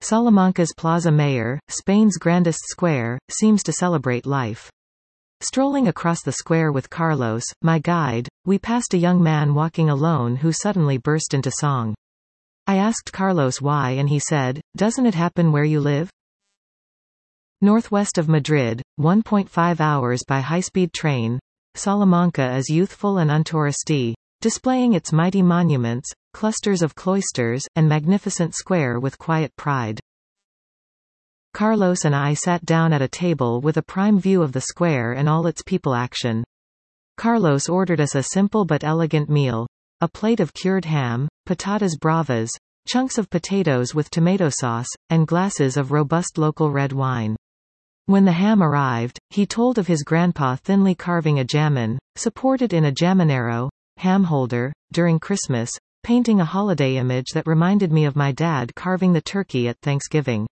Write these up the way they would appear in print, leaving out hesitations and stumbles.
Salamanca's Plaza Mayor, Spain's grandest square, seems to celebrate life. Strolling across the square with Carlos, my guide, we passed a young man walking alone who suddenly burst into song. I asked Carlos why and he said, "Doesn't it happen where you live?" Northwest of Madrid, 1.5 hours by high-speed train, Salamanca is youthful and untouristy, displaying its mighty monuments, clusters of cloisters, and magnificent square with quiet pride. Carlos and I sat down at a table with a prime view of the square and all its people action. Carlos ordered us a simple but elegant meal, a plate of cured ham, patatas bravas, chunks of potatoes with tomato sauce, and glasses of robust local red wine. When the ham arrived, he told of his grandpa thinly carving a jamon, supported in a jamonero, ham holder, during Christmas, painting a holiday image that reminded me of my dad carving the turkey at Thanksgiving.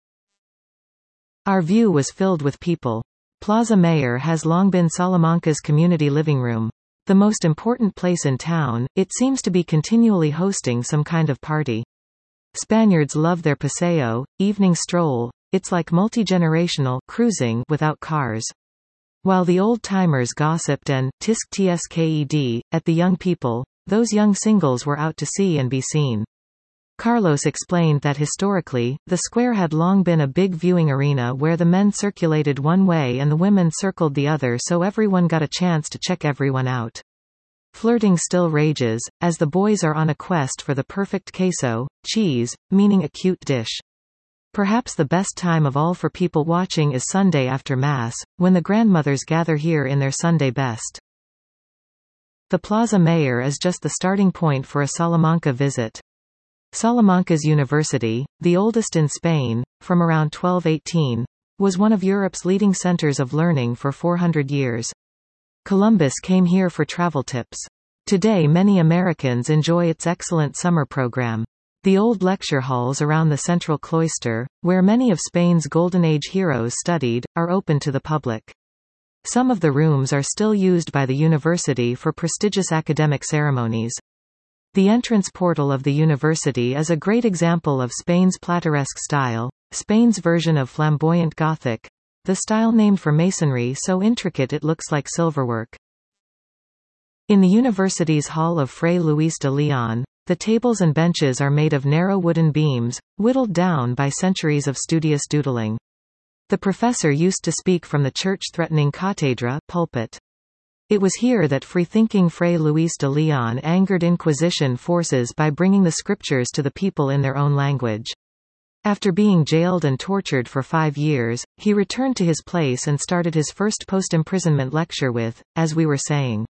Our view was filled with people. Plaza Mayor has long been Salamanca's community living room. The most important place in town, it seems to be continually hosting some kind of party. Spaniards love their paseo, evening stroll. It's like multi-generational cruising without cars. While the old-timers gossiped and tsked at the young people, those young singles were out to see and be seen. Carlos explained that historically, the square had long been a big viewing arena where the men circulated one way and the women circled the other, so everyone got a chance to check everyone out. Flirting still rages, as the boys are on a quest for the perfect queso, cheese, meaning a cute dish. Perhaps the best time of all for people watching is Sunday after Mass, when the grandmothers gather here in their Sunday best. The Plaza Mayor is just the starting point for a Salamanca visit. Salamanca's university, the oldest in Spain, from around 1218, was one of Europe's leading centers of learning for 400 years. Columbus came here for travel tips. Today many Americans enjoy its excellent summer program. The old lecture halls around the central cloister, where many of Spain's Golden Age heroes studied, are open to the public. Some of the rooms are still used by the university for prestigious academic ceremonies. The entrance portal of the university is a great example of Spain's Plateresque style, Spain's version of flamboyant Gothic, the style named for masonry so intricate it looks like silverwork. In the university's Hall of Fray Luis de Leon, the tables and benches are made of narrow wooden beams, whittled down by centuries of studious doodling. The professor used to speak from the church-threatening cátedra pulpit. It was here that free-thinking Fray Luis de Leon angered Inquisition forces by bringing the scriptures to the people in their own language. After being jailed and tortured for 5 years, he returned to his place and started his first post-imprisonment lecture with, "As we were saying."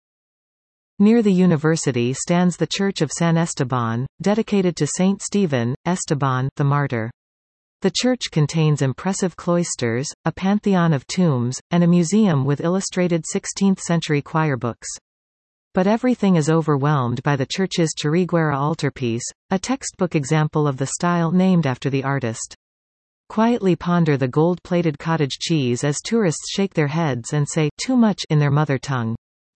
Near the university stands the Church of San Esteban, dedicated to Saint Stephen, Esteban, the martyr. The church contains impressive cloisters, a pantheon of tombs, and a museum with illustrated 16th-century choir books. But everything is overwhelmed by the church's Churriguera altarpiece, a textbook example of the style named after the artist. Quietly ponder the gold-plated cottage cheese as tourists shake their heads and say, "Too much" in their mother tongue.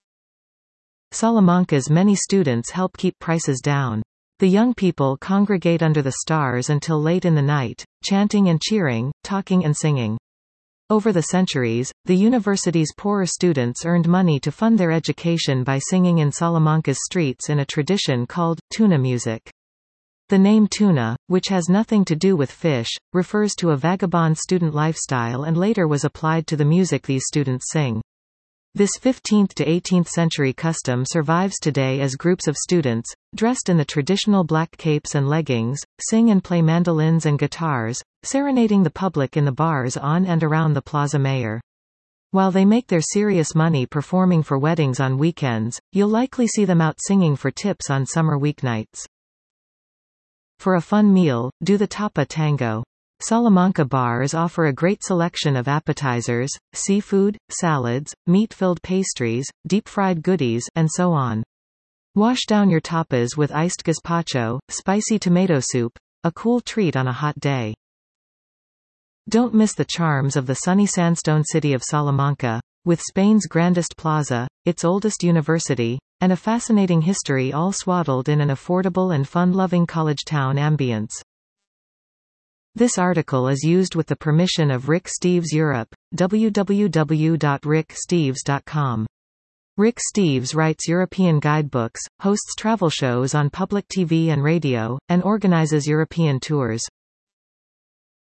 Salamanca's many students help keep prices down. The young people congregate under the stars until late in the night, chanting and cheering, talking and singing. Over the centuries, the university's poorer students earned money to fund their education by singing in Salamanca's streets in a tradition called tuna music. The name tuna, which has nothing to do with fish, refers to a vagabond student lifestyle and later was applied to the music these students sing. This 15th to 18th century custom survives today as groups of students, dressed in the traditional black capes and leggings, sing and play mandolins and guitars, serenading the public in the bars on and around the Plaza Mayor. While they make their serious money performing for weddings on weekends, you'll likely see them out singing for tips on summer weeknights. For a fun meal, do the tapa tango. Salamanca bars offer a great selection of appetizers, seafood, salads, meat-filled pastries, deep-fried goodies, and so on. Wash down your tapas with iced gazpacho, spicy tomato soup, a cool treat on a hot day. Don't miss the charms of the sunny sandstone city of Salamanca, with Spain's grandest plaza, its oldest university, and a fascinating history all swaddled in an affordable and fun-loving college town ambience. This article is used with the permission of Rick Steves Europe. www.ricksteves.com. Rick Steves writes European guidebooks, hosts travel shows on public TV and radio, and organizes European tours.